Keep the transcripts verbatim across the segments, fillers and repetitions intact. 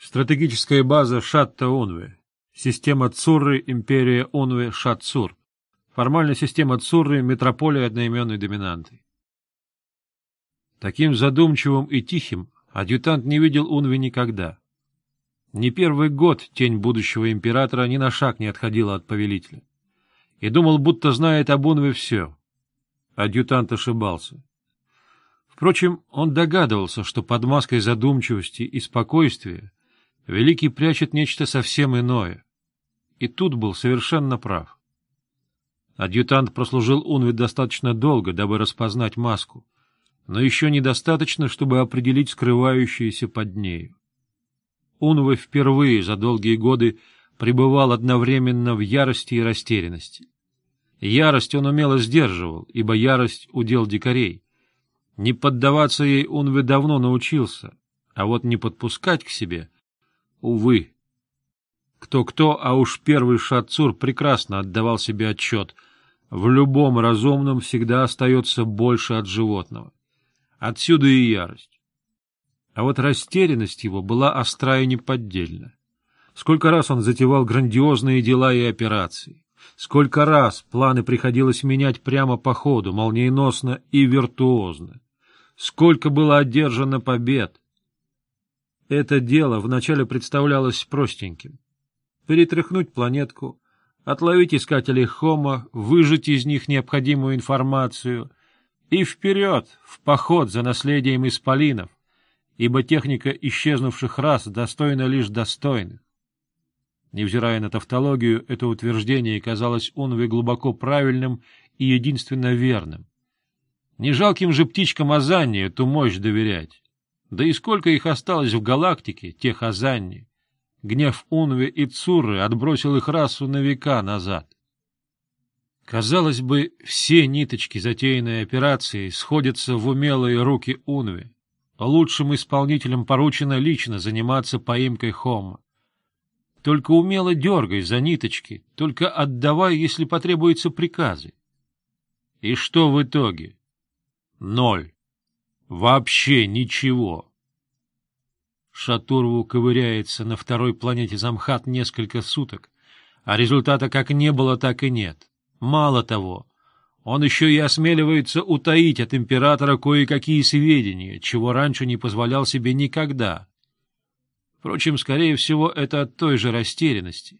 Стратегическая база Шатта-Унве. Система Цурры, империя Унве, Шат-Цур. Формальная система Цурры, метрополия одноименной доминанты. Таким задумчивым и тихим адъютант не видел Унве никогда. Не первый год тень будущего императора ни на шаг не отходила от повелителя. И думал, будто знает об Унве все. Адъютант ошибался. Впрочем, он догадывался, что под маской задумчивости и спокойствия Великий прячет нечто совсем иное. И тут был совершенно прав. Адъютант прослужил Унве достаточно долго, дабы распознать маску, но еще недостаточно, чтобы определить скрывающееся под нею. Унве впервые за долгие годы пребывал одновременно в ярости и растерянности. Ярость он умело сдерживал, ибо ярость — удел дикарей. Не поддаваться ей Унве давно научился, а вот не подпускать к себе — увы. Кто-кто, а уж первый Шат-Цур прекрасно отдавал себе отчет. В любом разумном всегда остается больше от животного. Отсюда и ярость. А вот растерянность его была остра и неподдельна. Сколько раз он затевал грандиозные дела и операции. Сколько раз планы приходилось менять прямо по ходу, молниеносно и виртуозно. Сколько было одержано побед. Это дело вначале представлялось простеньким. Перетряхнуть планетку, отловить искателей Хома, выжать из них необходимую информацию и вперед, в поход за наследием исполинов, ибо техника исчезнувших рас достойна лишь достойных. Невзирая на тавтологию, это утверждение казалось Унве глубоко правильным и единственно верным. Не жалким же птичкам Азанни эту мощь доверять. Да и сколько их осталось в галактике, тех Азанни. Гнев Унве и Цурры отбросил их расу на века назад. Казалось бы, все ниточки затеянной операции сходятся в умелые руки Унве. Лучшим исполнителям поручено лично заниматься поимкой Хома. Только умело дергай за ниточки, только отдавай, если потребуются приказы. И что в итоге? Ноль. Вообще ничего. Шатурву ковыряется на второй планете Замхат несколько суток, а результата как не было, так и нет. Мало того, он еще и осмеливается утаить от императора кое-какие сведения, чего раньше не позволял себе никогда. Впрочем, скорее всего, это от той же растерянности.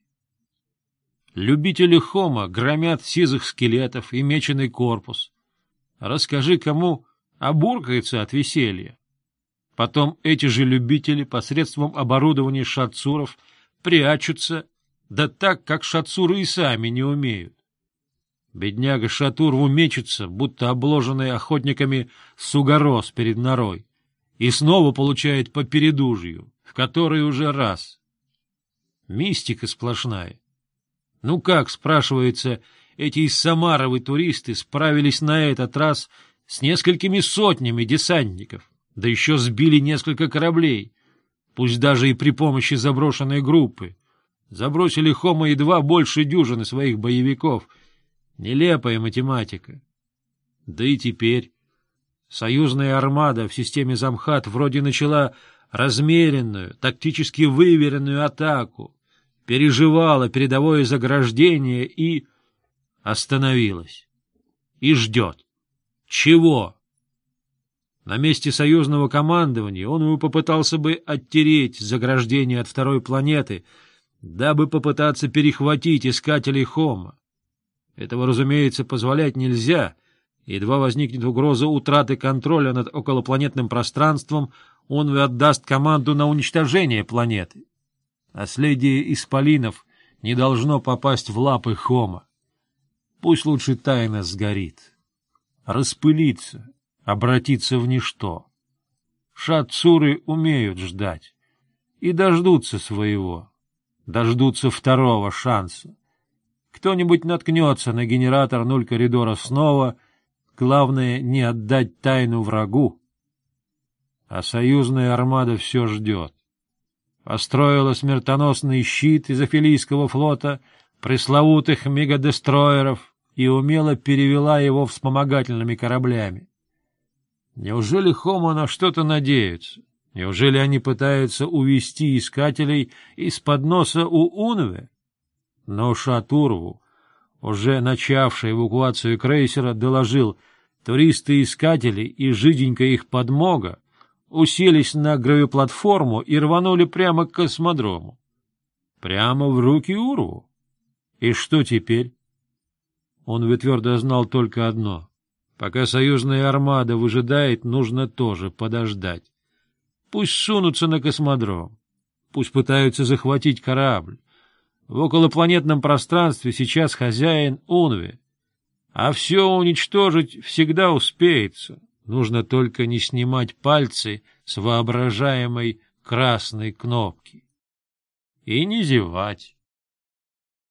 Любители Хома громят сизых скелетов и меченый корпус. Расскажи кому, обуркается от веселья. Потом эти же любители посредством оборудования шатцуров прячутся, да так, как шатцуры и сами не умеют. Бедняга Шатурву мечется, будто обложенный охотниками сугорос перед норой, и снова получает по передужью, в который уже раз. Мистика сплошная. Ну как, спрашивается, эти из Самаровы туристы справились на этот раз с несколькими сотнями десантников, да еще сбили несколько кораблей, пусть даже и при помощи заброшенной группы. Забросили Хома едва больше дюжины своих боевиков. Нелепая математика. Да и теперь союзная армада в системе Замхат вроде начала размеренную, тактически выверенную атаку, переживала передовое заграждение и остановилась. И ждет. Чего? На месте союзного командования он попытался бы оттереть заграждение от второй планеты, дабы попытаться перехватить искателей Хома. Этого, разумеется, позволять нельзя. Едва возникнет угроза утраты контроля над околопланетным пространством, он отдаст команду на уничтожение планеты. Наследие исполинов не должно попасть в лапы Хома. Пусть лучше тайна сгорит, распылится, обратится в ничто. Шатцуры умеют ждать и дождутся своего, дождутся второго шанса. Кто-нибудь наткнется на генератор нуль коридора снова, главное — не отдать тайну врагу. А союзная армада все ждет. Построила смертоносный щит из Афилийского флота, пресловутых мегадестроеров, и умело перевела его вспомогательными кораблями. Неужели Хома на что-то надеются? Неужели они пытаются увести искателей из-под носа у Унве? Но Шатурву, уже начавший эвакуацию крейсера, доложил: туристы-искатели и жиденькая их подмога уселись на гравиплатформу и рванули прямо к космодрому. Прямо в руки Урву. И что теперь? Он ведь твердо знал только одно: пока союзная армада выжидает, нужно тоже подождать. Пусть сунутся на космодром, пусть пытаются захватить корабль. В околопланетном пространстве сейчас хозяин Унве, а все уничтожить всегда успеется. Нужно только не снимать пальцы с воображаемой красной кнопки. И не зевать.